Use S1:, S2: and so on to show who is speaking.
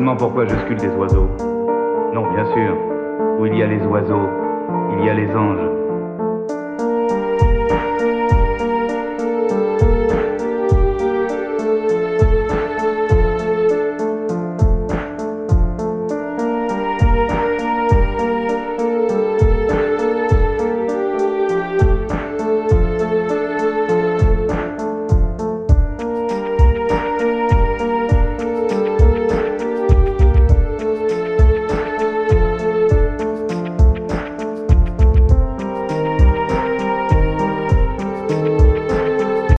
S1: seulement pourquoi je sculpte des oiseaux. Non, bien sûr, où il y a les oiseaux, il y a les anges.